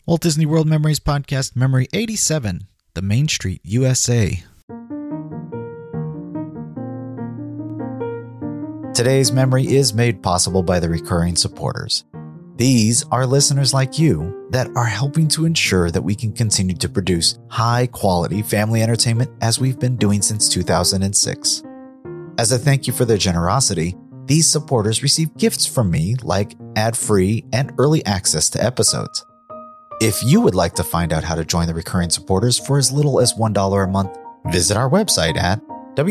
Walt Disney World Memories Podcast, Memory 87, The Main Street, USA. Today's memory is made possible by the recurring supporters. These are listeners like you that are helping to ensure that we can continue to produce high-quality family entertainment as we've been doing since 2006. As a thank you for their generosity, these supporters receive gifts from me like ad-free and early access to episodes. If you would like to find out how to join the recurring supporters for as little as $1 a month, visit our website at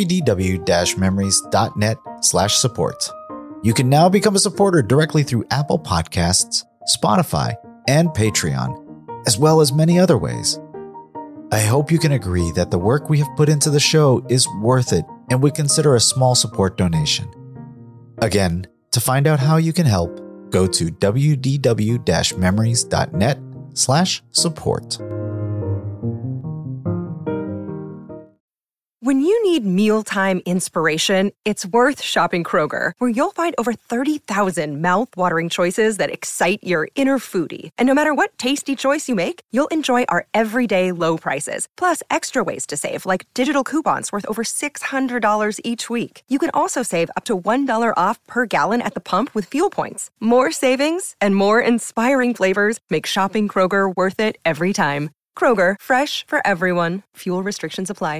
wdw-memories.net/support. You can now become a supporter directly through Apple Podcasts, Spotify, and Patreon, as well as many other ways. I hope you can agree that the work we have put into the show is worth it and would consider a small support donation. Again, to find out how you can help, go to wdw-memories.net/support. When you need mealtime inspiration, it's worth shopping Kroger, where you'll find over 30,000 mouth-watering choices that excite your inner foodie. And no matter what tasty choice you make, you'll enjoy our everyday low prices, plus extra ways to save, like digital coupons worth over $600 each week. You can also save up to $1 off per gallon at the pump with fuel points. More savings and more inspiring flavors make shopping Kroger worth it every time. Kroger, fresh for everyone. Fuel restrictions apply.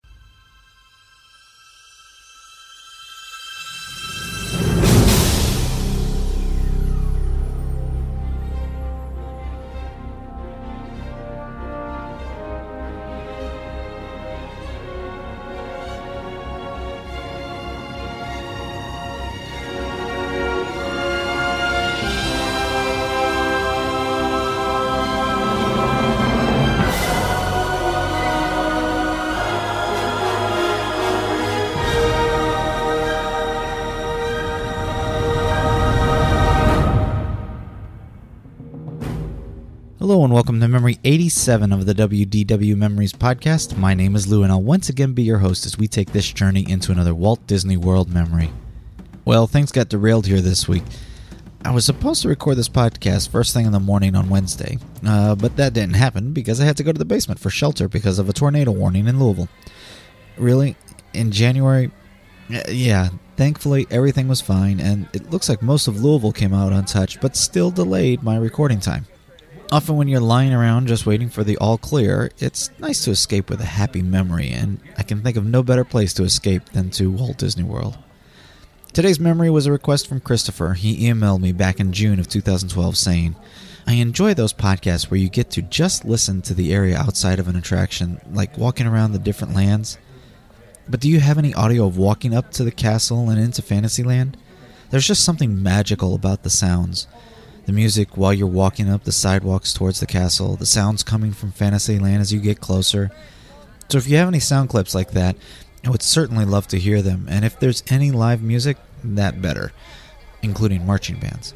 Hello and welcome to Memory 87 of the WDW Memories Podcast. My name is Lou and I'll once again be your host as we take this journey into another Walt Disney World memory. Well, things got derailed here this week. I was supposed to record this podcast first thing in the morning on Wednesday, but that didn't happen because I had to go to the basement for shelter because of a tornado warning in Louisville. Really? In January? Yeah, thankfully everything was fine and it looks like most of Louisville came out untouched, but still delayed my recording time. Often when you're lying around just waiting for the all clear, it's nice to escape with a happy memory, and I can think of no better place to escape than to Walt Disney World. Today's memory was a request from Christopher. He emailed me back in June of 2012 saying, I enjoy those podcasts where you get to just listen to the area outside of an attraction, like walking around the different lands. But do you have any audio of walking up to the castle and into Fantasyland? There's just something magical about the sounds. The music while you're walking up the sidewalks towards the castle, the sounds coming from Fantasyland as you get closer. So if you have any sound clips like that, I would certainly love to hear them, and if there's any live music, that better, including marching bands.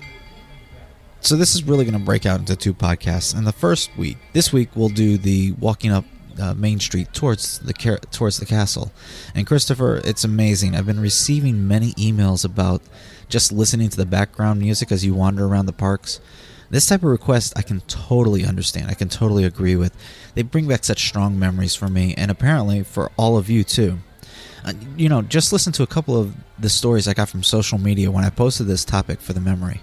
So this is really going to break out into two podcasts, and this week we'll do the walking up Main Street towards the castle. And Christopher, it's amazing. I've been receiving many emails about just listening to the background music as you wander around the parks. This type of request I can totally understand. I can totally agree with. They bring back such strong memories for me, and apparently for all of you too. Just listen to a couple of the stories I got from social media when I posted this topic for the memory.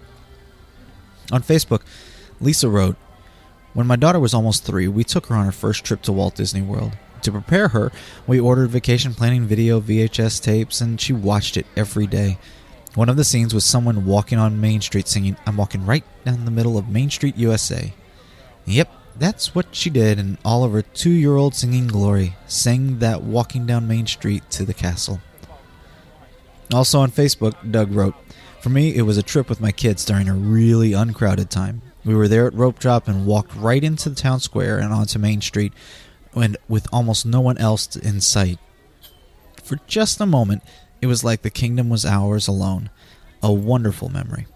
On Facebook, Lisa wrote, when my daughter was almost 3, we took her on her first trip to Walt Disney World. To prepare her, we ordered vacation planning video VHS tapes, and she watched it every day. One of the scenes was someone walking on Main Street singing, I'm walking right down the middle of Main Street, USA. Yep, that's what she did, and all of her 2-year-old singing glory sang that walking down Main Street to the castle. Also on Facebook, Doug wrote, for me, it was a trip with my kids during a really uncrowded time. We were there at Rope Drop and walked right into the town square and onto Main Street, and with almost no one else in sight. For just a moment, it was like the kingdom was ours alone. A wonderful memory.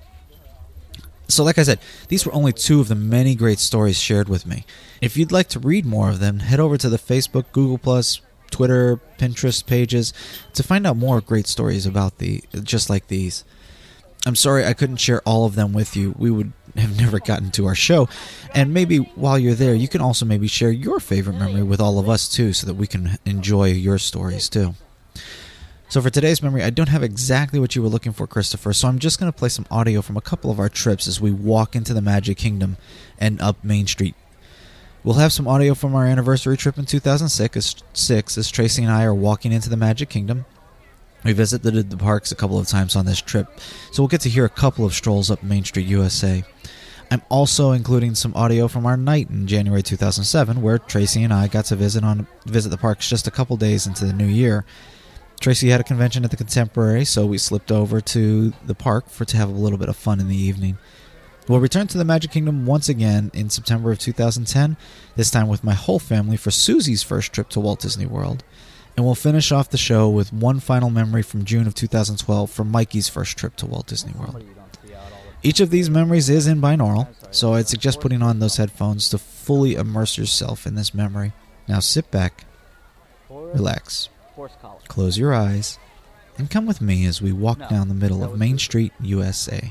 So like I said, these were only two of the many great stories shared with me. If you'd like to read more of them, head over to the Facebook, Google+, Twitter, Pinterest pages to find out more great stories about just like these. I'm sorry I couldn't share all of them with you. We would have never gotten to our show. And maybe while you're there, you can also maybe share your favorite memory with all of us too, so that we can enjoy your stories too. So for today's memory, I don't have exactly what you were looking for, Christopher, so I'm just going to play some audio from a couple of our trips as we walk into the Magic Kingdom and up Main Street. We'll have some audio from our anniversary trip in 2006 as Tracy and I are walking into the Magic Kingdom. We visited the parks a couple of times on this trip, so we'll get to hear a couple of strolls up Main Street, USA. I'm also including some audio from our night in January 2007, where Tracy and I got to visit the parks just a couple days into the new year. Tracy had a convention at the Contemporary, so we slipped over to the park to have a little bit of fun in the evening. We'll return to the Magic Kingdom once again in September of 2010, this time with my whole family for Susie's first trip to Walt Disney World. And we'll finish off the show with one final memory from June of 2012 for Mikey's first trip to Walt Disney World. Each of these memories is in binaural, so I'd suggest putting on those headphones to fully immerse yourself in this memory. Now sit back, relax, close your eyes, and come with me as we walk down the middle of Main Street, USA.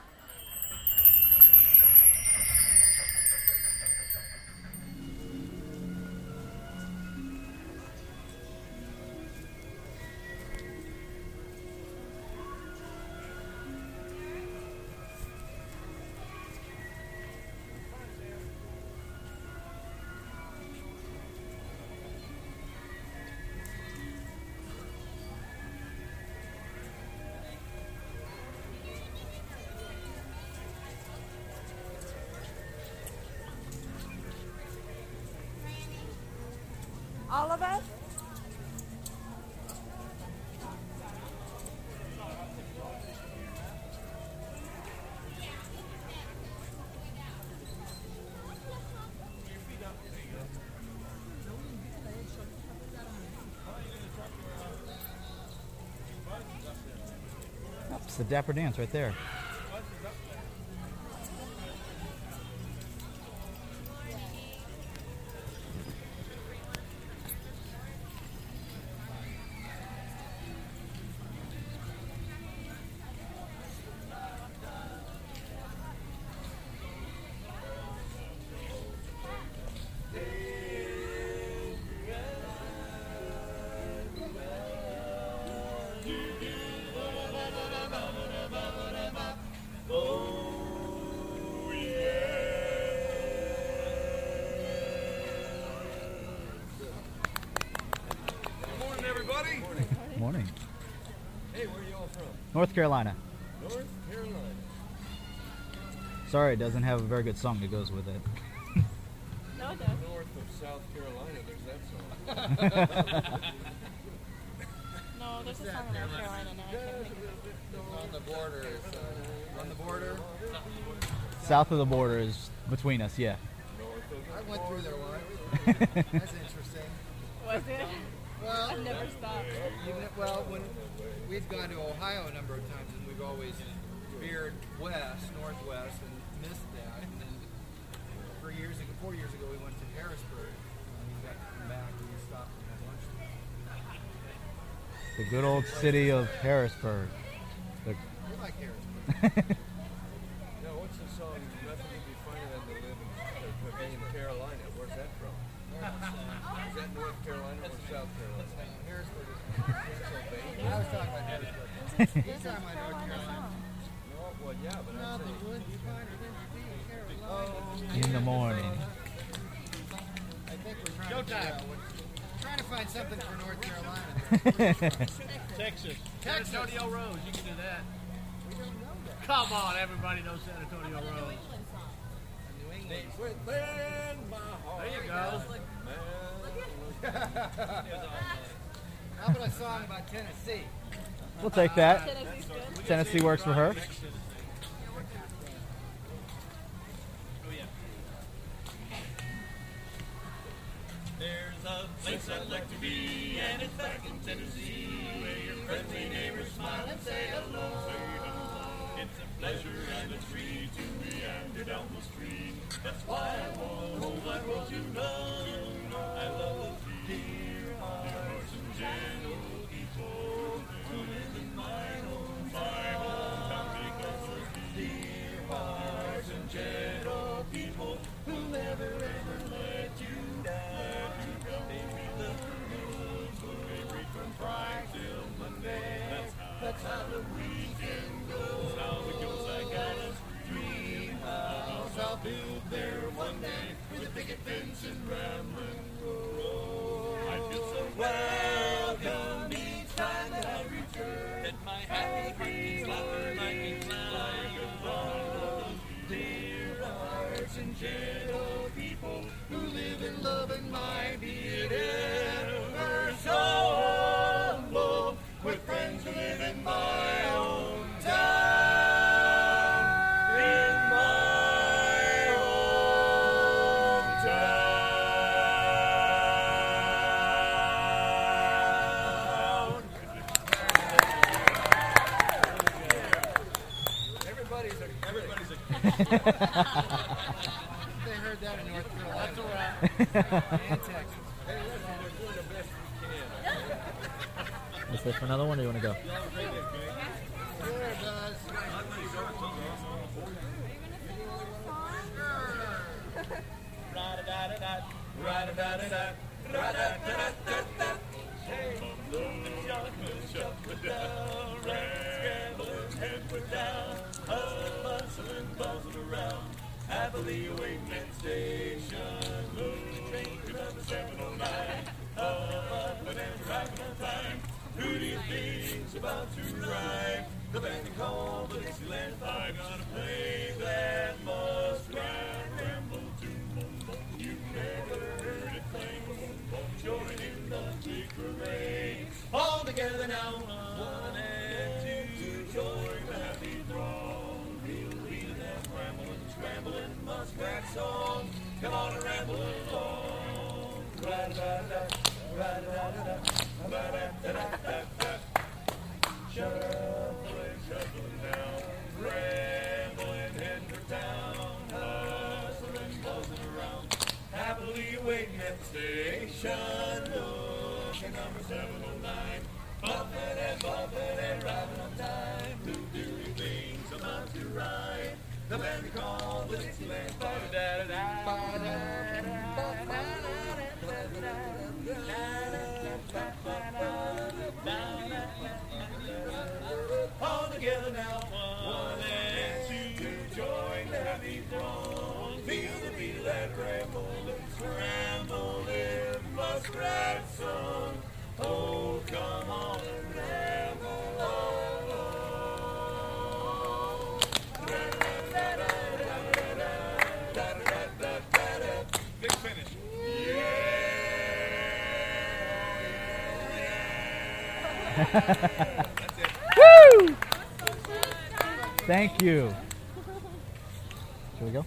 All of us? It's the Dapper Dance right there. Morning. Hey, where are you all from? North Carolina. North Carolina. Sorry, it doesn't have a very good song that goes with it. No, it does. North of South Carolina, there's that song. No, there's a song in North Carolina now. I can't think of it. On the border. On the border. South of the border is between us, yeah. I went through there once. That's interesting. Was it? Well, I've never stopped. when we've gone to Ohio a number of times, and we've always veered northwest, and missed that. And then 4 years ago, we went to Harrisburg, and we got to come back, and we stopped and had lunch. The good old city of Harrisburg. We like Harrisburg. Now, what's the song? Nothing would be funnier than to live in Carolina. Where's that from? Is that North Carolina or South Carolina? Harrisburg is Pennsylvania. I was talking about Harrisburg. He's talking about North Carolina. No, well, yeah, but I'm saying... Nothing would be funnier than to be in Carolina. In the morning. I think we're trying to find something for North Carolina. Texas. San Antonio Rose. You can do that. We don't know that. Come on, everybody knows San Antonio Rose. New England. Within my heart. There you go. How about a song about Tennessee? We'll take that. Tennessee's good. Tennessee works for her. There's a place I'd like to be, and it's back in Tennessee, where your friendly neighbors smile and say hello. It's a pleasure and a treat to meander down the street. That's why I want the whole wide world to know. I love the dear hearts and gentle people who live in my hometown because of the dear hearts and gentle picket fence and rambling road. I feel so welcome each time that I return. And my happy heart keeps laughing like it's like a bond. Dear hearts and gentle people who live in love and might be it ever so humble. With friends who live in my hometown. In my hometown. Everybody's a They heard that in North Carolina. That's all right. And Texas. Hey, listen, we're doing the best we can. Is there for another one, or do you want to go? There it does. Ra-da-da-da-da, ra-da-da-da-da, ra-da-da-da-da-da. Hey, down, scrambling, head we're down, hustling, buzzing around, happily awaiting that station. Train to number 709, up and arriving on time. Who do you think's about to arrive? The band they call the Dixieland Five. Gonna play that muskrat ramble tune. You never heard it play. Join in the big parade. All together now, one and two. Join the happy throng. We'll lead that rambling, scrambling muskrat song. Come on and ramble along. Ra-da-da-da, ra-da-da-da, ra-da-da-da-da. Shuffling, shuffling down, rambling, heading for town, hustling, buzzing around, happily waiting at the station. Look at number 709, bumping and driving on time. Who do you think's about to ride? The band we call the Dixieland Five. All together now, one and two, join the happy throng. Feel the beat of that rambling, scrambling muskrat song. Oh, come on and ramble along. Big finish. Woo! Thank you. Should we go?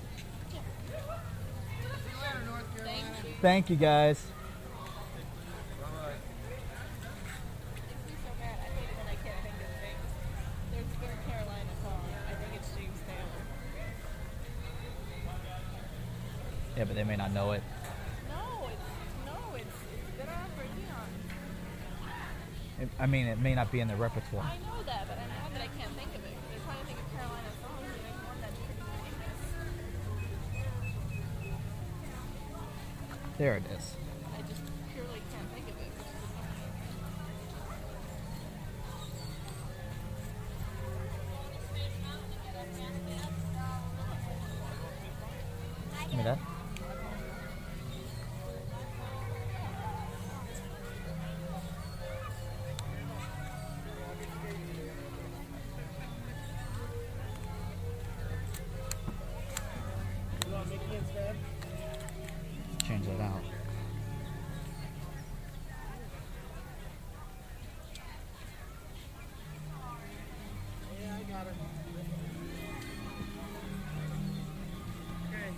Thank you, guys. Makes me so mad. I hate it when I can't think of things. There's a North Carolina song. I think it's James Taylor. Yeah, but they may not know it. No, it's been around for eons. I mean, it may not be in their repertoire. I know that, but I'm mad that I can't think of it. They're trying to think of Carolina songs, and there's one that's pretty famous. There it is. I just purely can't think of it. Give me that. Change that out. Yeah, I got it. Okay.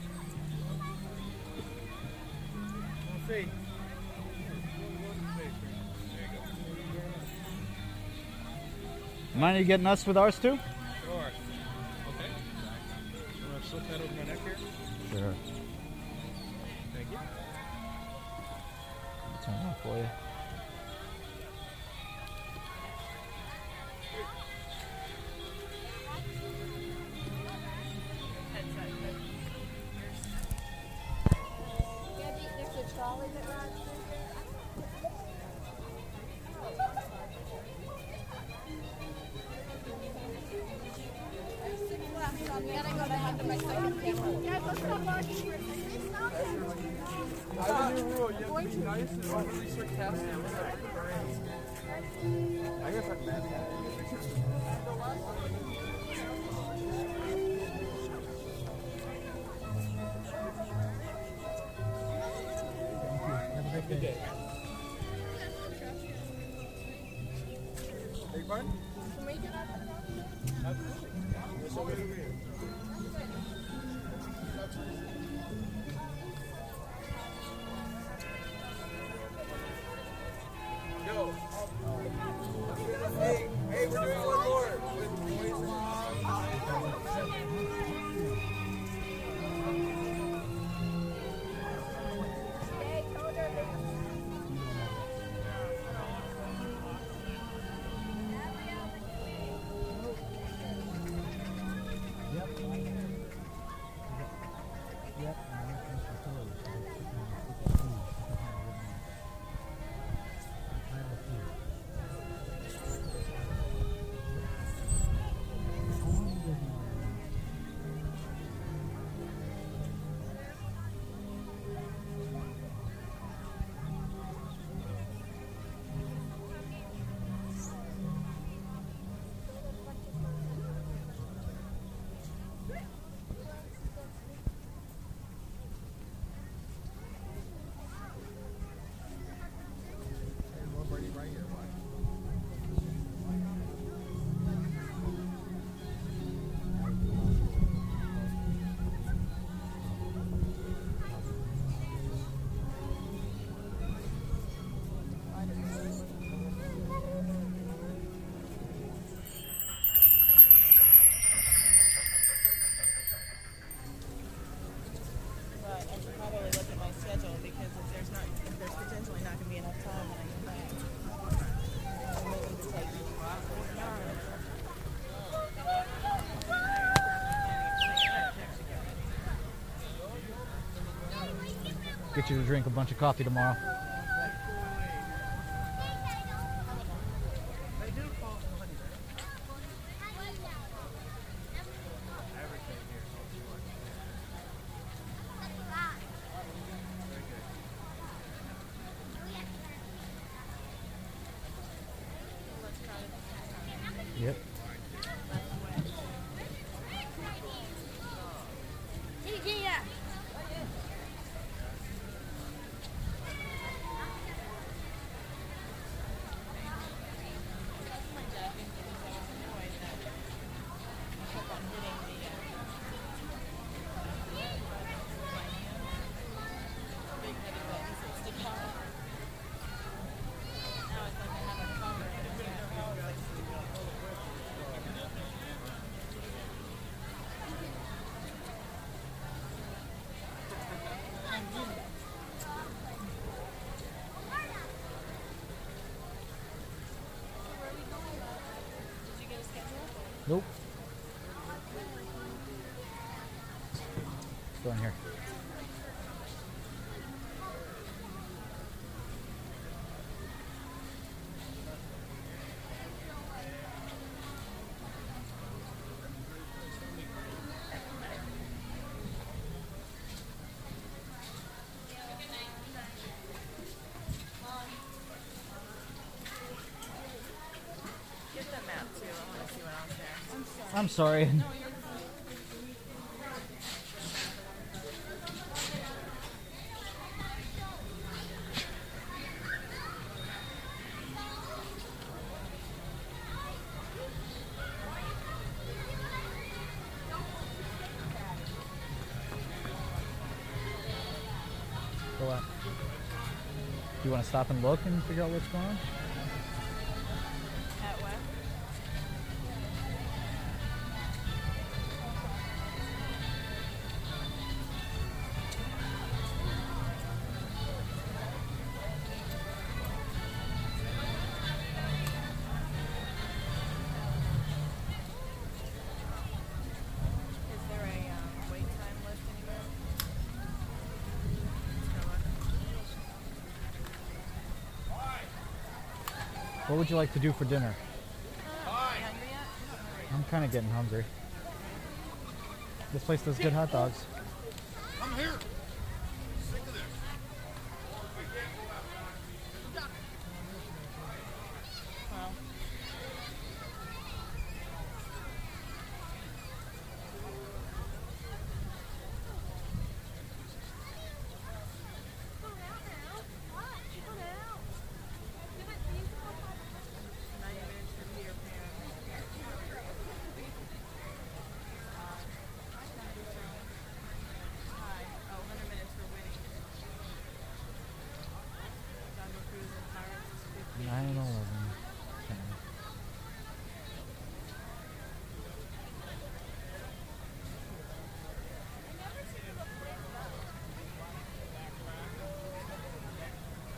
We'll see. Mind you getting us with ours too? Sure. Okay. I'm going to slip that over my neck here. Sure. Thank you. Turn it on for you. There's a trolley that rides through here. We gotta go to my second camera. I have a new rule. You have to be nice and overly sarcastic. I guess I'm mad. Have a good day. Big fun? Can we get up? Absolutely. There's so many over here. Go. Hey, we're doing one more with voices. But I should probably look at my schedule because if there's potentially not going to be enough time when I get back. I'm willing to take Get you to drink a bunch of coffee tomorrow. Yep. Nope. Let's go in here. Get the map too. I want to see what else there. I'm sorry. So, do you want to stop and look and figure out what's going on? At what? Is there a wait time list anywhere? What would you like to do for dinner? Are you hungry yet? I'm kind of getting hungry. This place does good hot dogs. I'm here.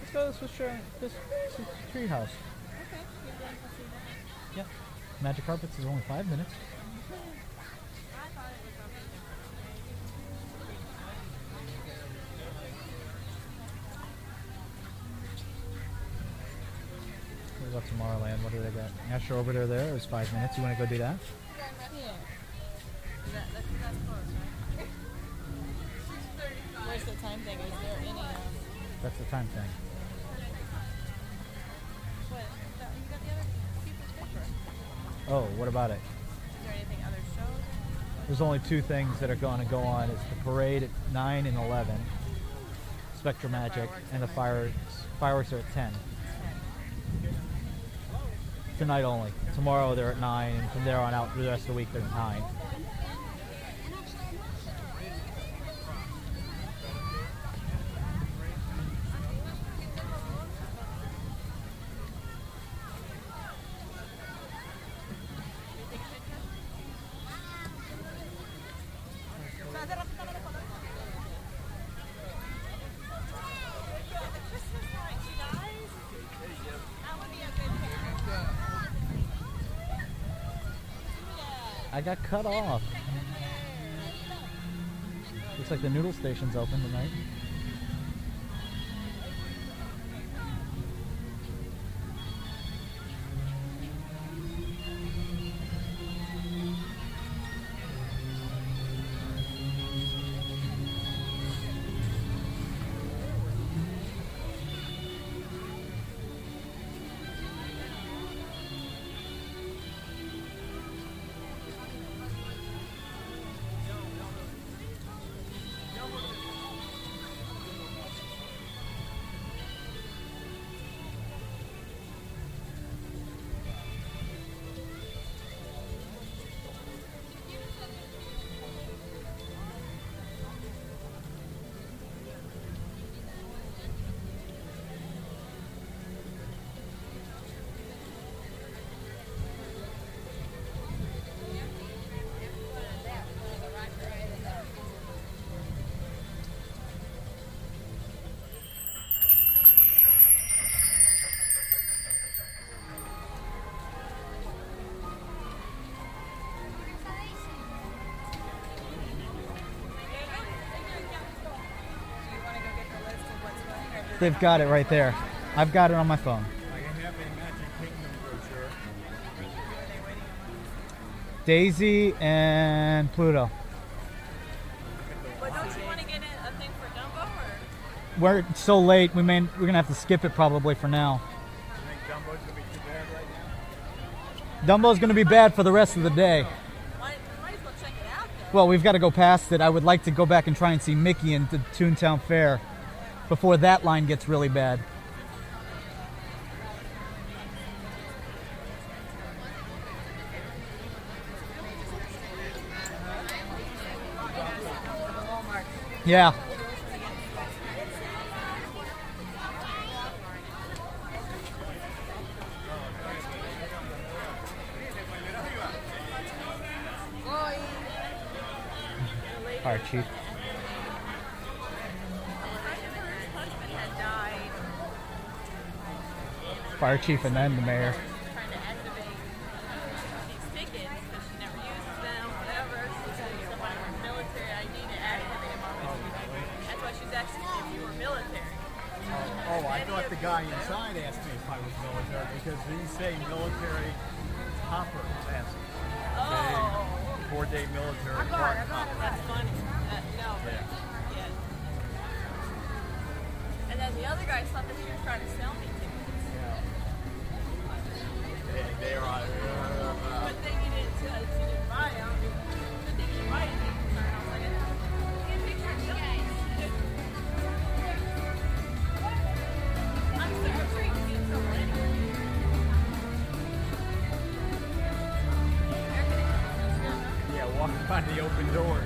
Let's go to this tree house. Okay. You're going to see that? Yeah. Magic Carpets is only 5 minutes. I thought it was something What about Tomorrowland? What do they got? Asher Orbiter there is 5 minutes. You want to go do that? Yeah. That's close, right? Where's the time thing? Is there any, That's the time thing. what? You got the other people's paper. Oh, what about it? Is there anything other shows? There's only 2 things that are going to go on. It's the parade at 9 and 11, Spectra Magic, and the fireworks are at 10. Tonight only. Tomorrow they're at 9, and from there on out, the rest of the week they're at 9. I got cut off. Looks like the noodle station's open tonight. They've got it right there. I've got it on my phone. I have a Magic Kingdom brochure. Daisy and Pluto. But don't you want to get a thing for Dumbo, or? We're so late. We're gonna have to skip it probably for now. You think Dumbo's gonna be too bad right now? Dumbo's gonna be bad for the rest of the day. Might as well check it out, though. Well, we've got to go past it. I would like to go back and try and see Mickey in the Toontown Fair before that line gets really bad. Yeah. All right, Chief. Fire chief and then the mayor. Trying to activate these tickets because she never uses them, whatever. She's using somebody with military ID to activate them. That's why she's asking if you were military. Oh, I thought the guy inside asked me if I was military because he's saying military hopper pass. Oh. 4-day military park hopper. That's funny. No. Yeah. Yeah. And then the other guy thought that she was trying to sell me tickets. They are Good thing you didn't buy them. Good thing you buy them. I was like, get a picture of you guys. I'm sure you can get in trouble anyway. Air conditioning feels good, huh? yeah, walking by the open doors.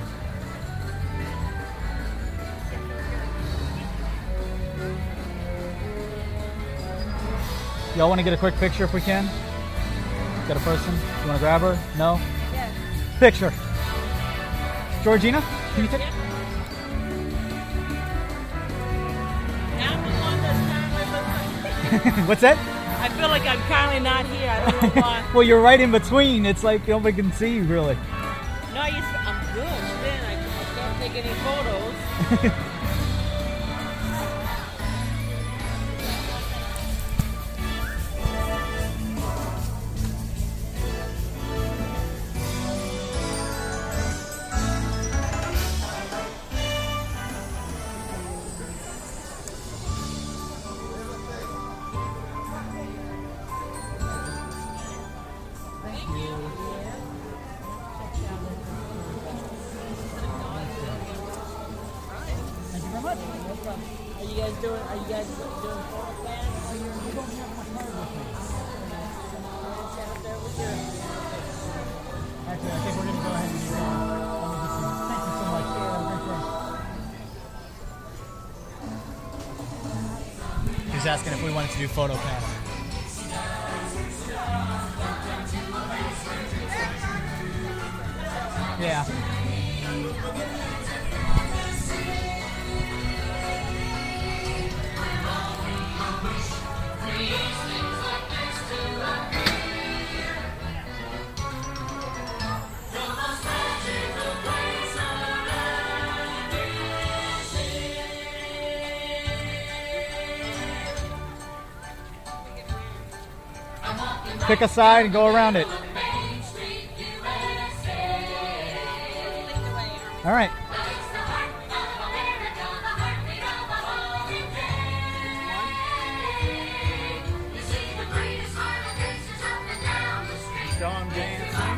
Y'all want to get a quick picture if we can? Got a person? You want to grab her? No? Yes. Picture. Georgina, can you take? I'm the one that's currently What's that? I feel like I'm currently not here. I don't know why. Well, you're right in between. It's like nobody can see you really. No, I'm good. Then I can't take any photos. Are you guys doing photo plans? Actually, I think we're going to go ahead and do that. Thank you so much. He was asking if we wanted to do photo panel. Yeah. Pick a side and go around it. All right. John dancing.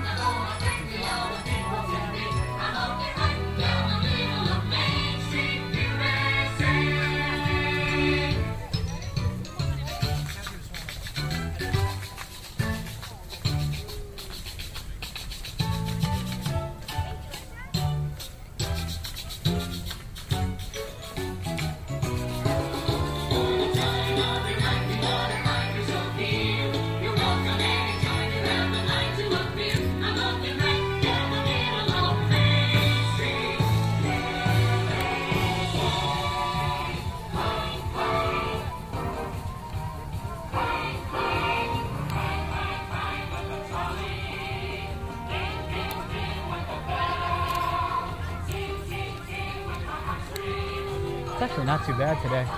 It's actually not too bad today.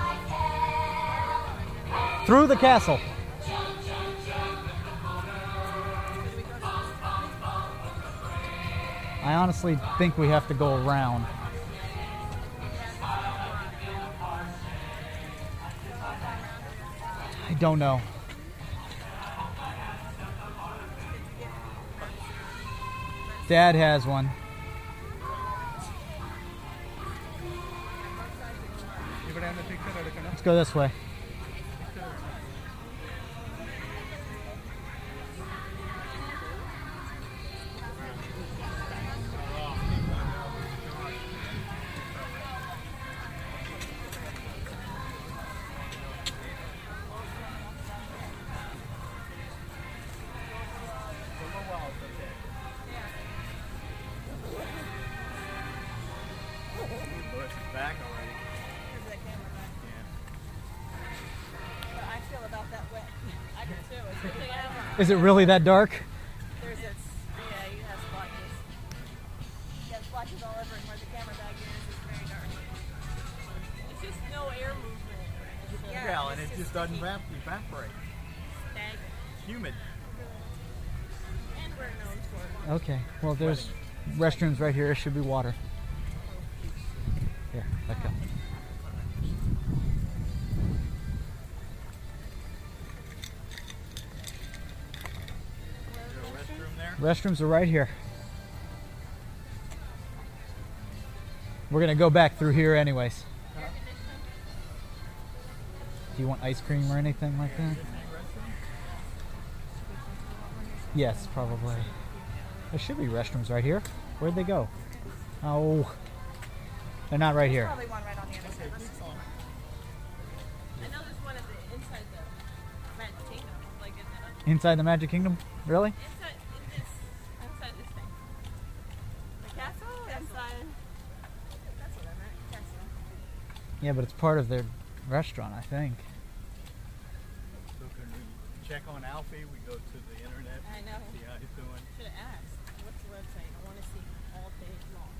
Through the castle. I honestly think we have to go around. I don't know. Dad has one. Let's go this way. Back already. I feel about that wet. I do too. It's a good thing I have Is it really that dark? There's this, yeah, you have splotches. You have splotches all over, and where the camera bag is, it's very dark. It's just no air movement. Yeah, and it just doesn't evaporate. Stagnant. Humid. And we're known for it. Okay. Well, there's restrooms right here. There should be water. Here, back up. Restrooms are right here. We're gonna go back through here anyways. Do you want ice cream or anything like that? Yes, probably. There should be restrooms right here. Where'd they go? Oh, they're not right here. Probably one right on the other side. Let's see. I know there's one at the inside the Magic Kingdom. Like in the Inside the Magic Kingdom? Really? inside this thing. The castle? Inside. That's what I meant. Castle. Yeah, but it's part of their restaurant, I think. check on Alfie. We go to the internet. I know. See how he's doing. Should have asked. What's the website? I want to see all day long.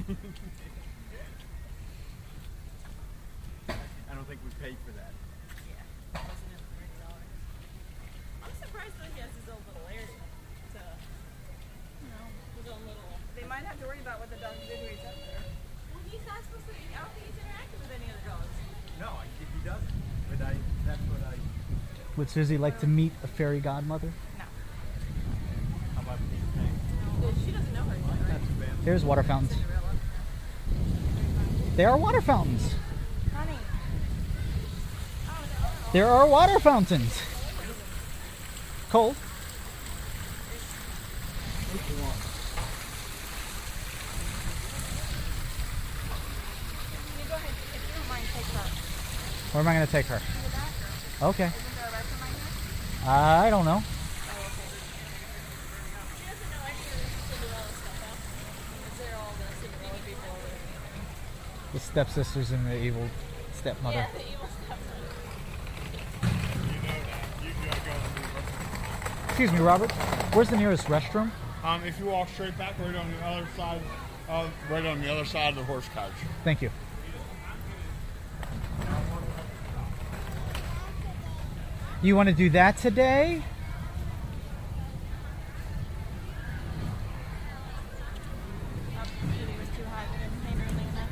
I don't think we paid for that. Yeah. Wasn't it $30? I'm surprised that he has his own little area to, his own little. They might have to worry about what the dogs do to each other. Well, he's not supposed to. I don't think he's interacting with any other dogs. No, he doesn't. But that's what I. Would Susie like to meet a fairy godmother? How about these things? She doesn't know her yet, right? Here's water fountains. Cinderella. They are water fountains. Honey. There are water fountains. Cold. You go ahead. If you don't mind, take her. Where am I going to take her? To the bathroom. Okay. Isn't there a restroom right here? I don't know. She doesn't know any of the Cinderella stuff, huh? Because they're all the Cinderella people over there. The stepsisters and the evil stepmother. Yeah, the evil stepmother. Excuse me, Robert. Where's the nearest restroom? If you walk straight back, right on the other side of the horse couch. Thank you. You want to do that today? Maybe it was too high. We didn't paint or anything enough.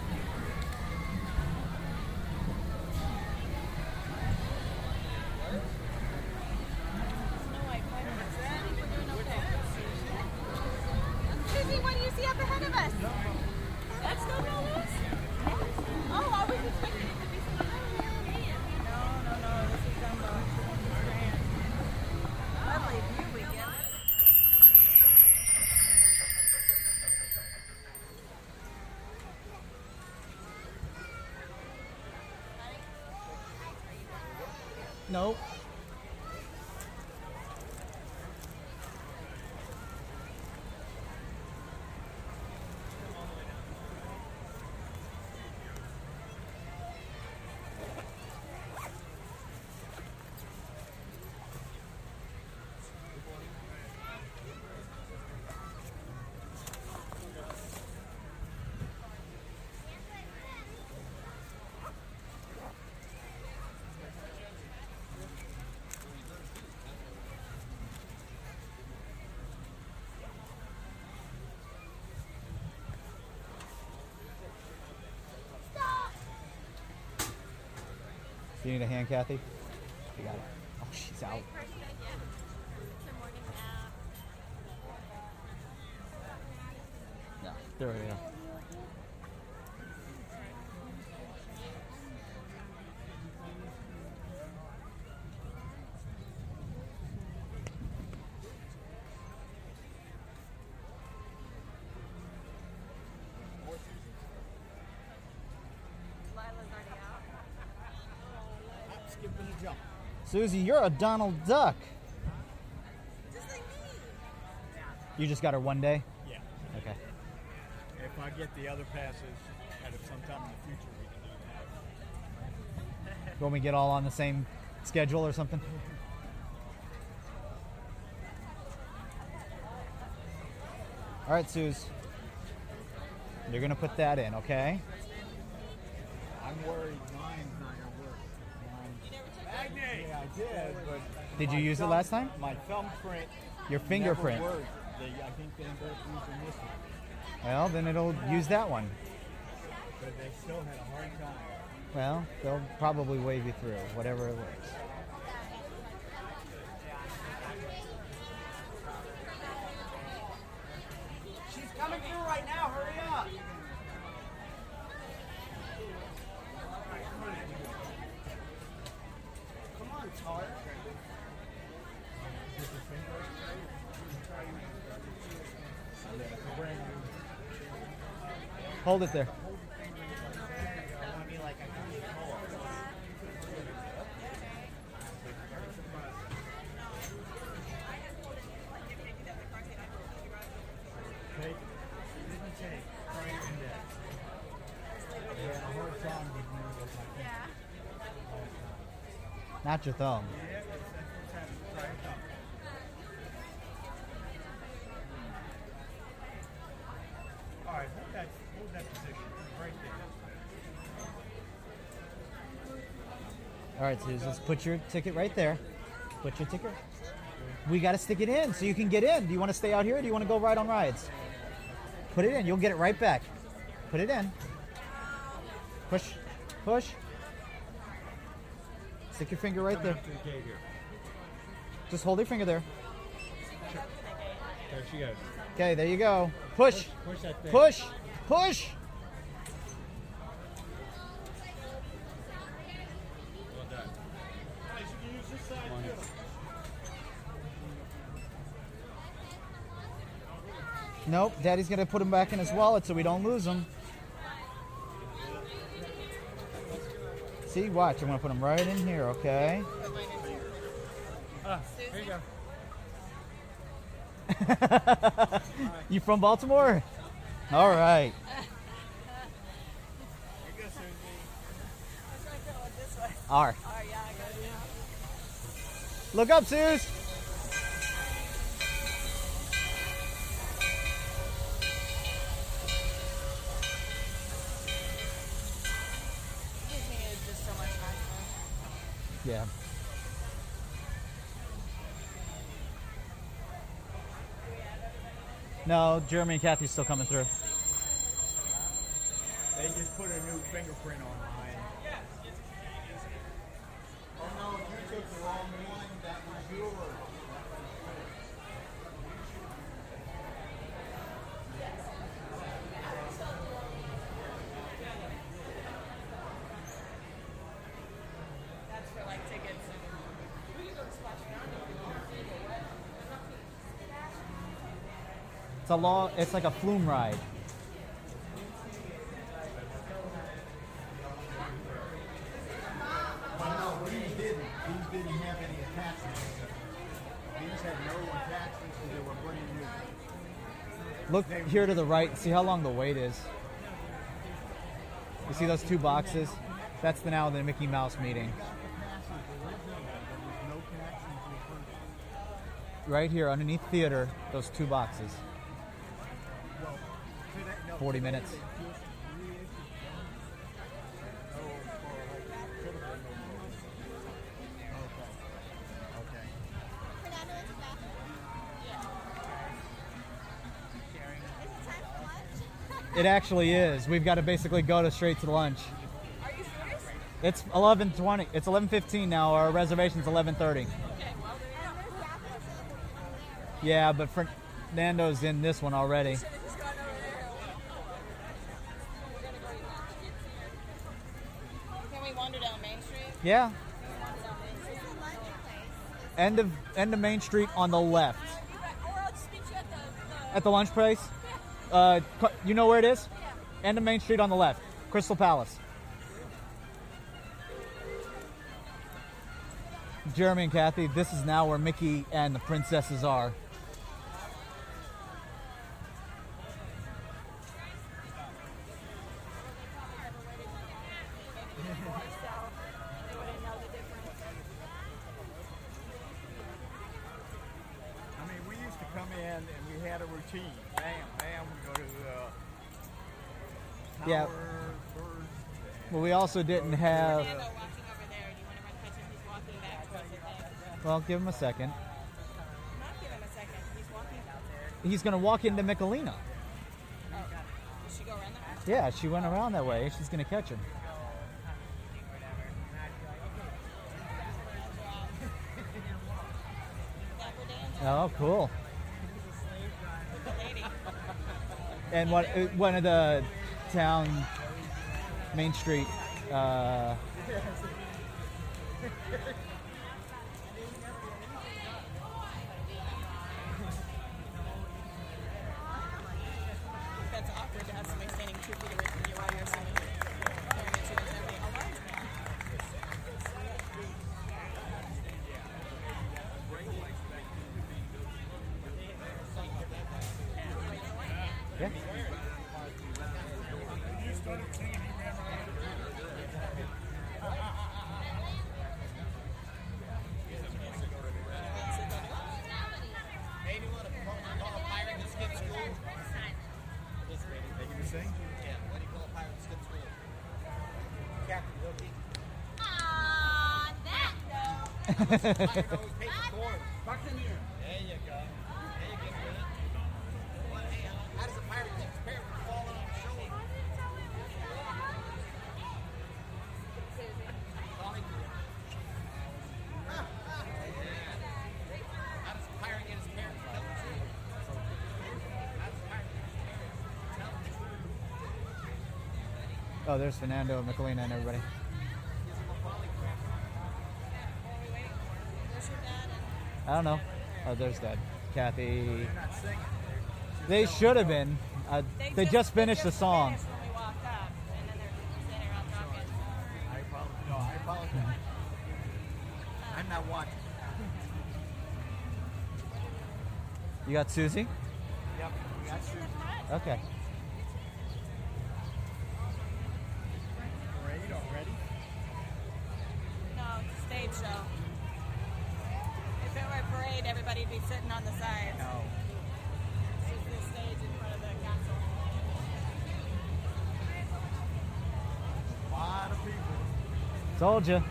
Snow White fighting us. I think we're doing okay. Susie, what do you see up ahead of us? That's no Lois? Oh, I was expecting it to be something else. No. This is Dumbo. Grand. Lovely view we get. Nope. Do you need a hand, Kathy? You got it. Oh, she's out. No, there we go. Skipping a jump. Susie, you're a Donald Duck. Just like me. You just got her one day? Yeah. Okay. If I get the other passes at sometime in the future, we can do that. When we get all on the same schedule or something? All right, Suze. You're going to put that in, okay? I'm worried mine's not gonna work. Magnet. Yeah, I did, but Did you my use it last time? My thumbprint. Your fingerprint. Never worked. I think they ended up using this one, Well, then it'll use that one. but they still had a hard time. Well, they'll probably wave you through, whatever it works. She's coming through right now. Hurry up. Come on, Tar. Hold it there. Take. Didn't take. Try your index. Yeah, a hard time with me with my finger. Not your thumb. Yeah, that's what's happening. All right, Suze, let's put your ticket right there. Put your ticket. We got to stick it in so you can get in. Do you want to stay out here or do you want to go ride on rides? Put it in. You'll get it right back. Put it in. Push. Push. Stick your finger right there. Just hold your finger there. There she goes. Okay, there you go. Push. Push that thing. Push. Push. Well done. Guys, you can use this side Come on. too. Nope, Daddy's going to put him back in his wallet so we don't lose him. See, watch. I'm going to put him right in here, okay? Here you go. You from Baltimore? All right. All right. Look up, Suze. Disney is just so much nicer. Yeah. No, Jeremy and Kathy's still coming through. They just put a new fingerprint on mine. Oh no, you took the wrong one. That was yours. That's for like tickets and we can go to Splash Mountain if you want. It's like a flume ride. Well, no, these didn't. These didn't have any attachments. These had no attachments, so they were brand new. Look here to the right. See how long the wait is. You see those two boxes? That's now the Mickey Mouse meeting. Right here underneath theater, those two boxes. 40 minutes. It actually is. We've got to basically go straight to lunch. Are you serious? It's 11:20. It's 11:15 now. Our reservation's 11:30. Okay, well, there you go. Yeah, but Fernando's in this one already. Should have just gone over there. We're gonna go eat lunch. Can we wander down Main Street? Yeah. Wander down Main Street. End of Main Street on the left. Or I'll just meet you at the At the lunch place? You know where it is? End of Main Street on the left. Crystal Palace. Jeremy and Kathy, this is now where Mickey and the princesses are. I mean, we used to come in and we had a routine. Bam, bam, we go to the tower Yeah. first. Well, we also didn't have... Fernando walking over there. Do you want to run catch him? He's walking back towards the thing. Well, give him a second. Not give him a second. He's walking out there. He's going to walk into Michelina. Oh, did she go around there? Yeah, she went around that way. She's going to catch him. Dapper Dan? Oh, cool. The lady. And one of the town Main Street That's awkward to have somebody standing 2 feet away from you while you're singing. Yeah. Hey, do you want to call a pirate and skip school? They can sing? Yeah, what do you call a pirate and skip school? Captain Hooky. Aw, Oh, there's Fernando and Michelina and everybody. I don't know. Oh, there's Dad. Kathy. They should have been. They just finished the song. I apologize. I'm not watching. You got Susie? Yep, we got Susie. Okay. Parade already? No, it's a stage show. If it were a parade, everybody'd be sitting on the sides. No. This is the stage in front of the castle. A lot of people. Told you.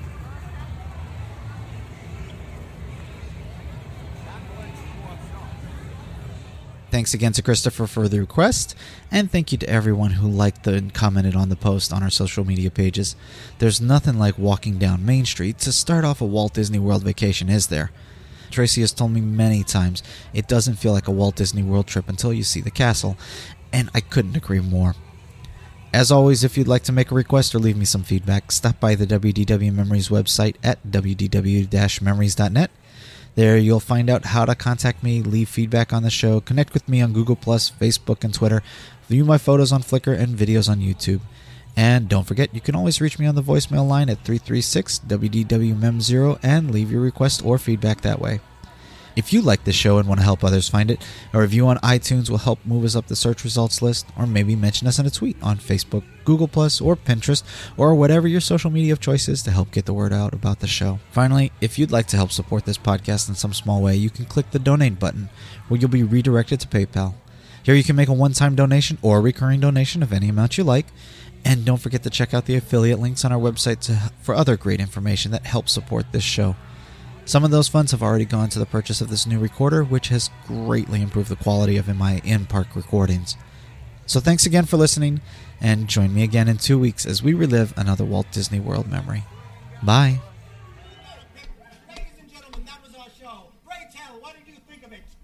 Thanks again to Christopher for the request, and thank you to everyone who liked and commented on the post on our social media pages. There's nothing like walking down Main Street to start off a Walt Disney World vacation, is there? Tracy has told me many times it doesn't feel like a Walt Disney World trip until you see the castle, and I couldn't agree more. As always, if you'd like to make a request or leave me some feedback, stop by the WDW Memories website at wdw-memories.net. There you'll find out how to contact me, leave feedback on the show, connect with me on Google+, Facebook, and Twitter, view my photos on Flickr and videos on YouTube. And don't forget, you can always reach me on the voicemail line at 336-WDW-MEM0 and leave your request or feedback that way. If you like this show and want to help others find it, a review on iTunes will help move us up the search results list, or maybe mention us in a tweet on Facebook, Google+, or Pinterest, or whatever your social media of choice is to help get the word out about the show. Finally, if you'd like to help support this podcast in some small way, you can click the donate button, where you'll be redirected to PayPal. Here you can make a one-time donation or a recurring donation of any amount you like, and don't forget to check out the affiliate links on our website for other great information that helps support this show. Some of those funds have already gone to the purchase of this new recorder, which has greatly improved the quality of my in-park recordings. So thanks again for listening, and join me again in 2 weeks as we relive another Walt Disney World memory. Bye. Ladies and gentlemen, that was our show. Ray Taylor, what did you think of it?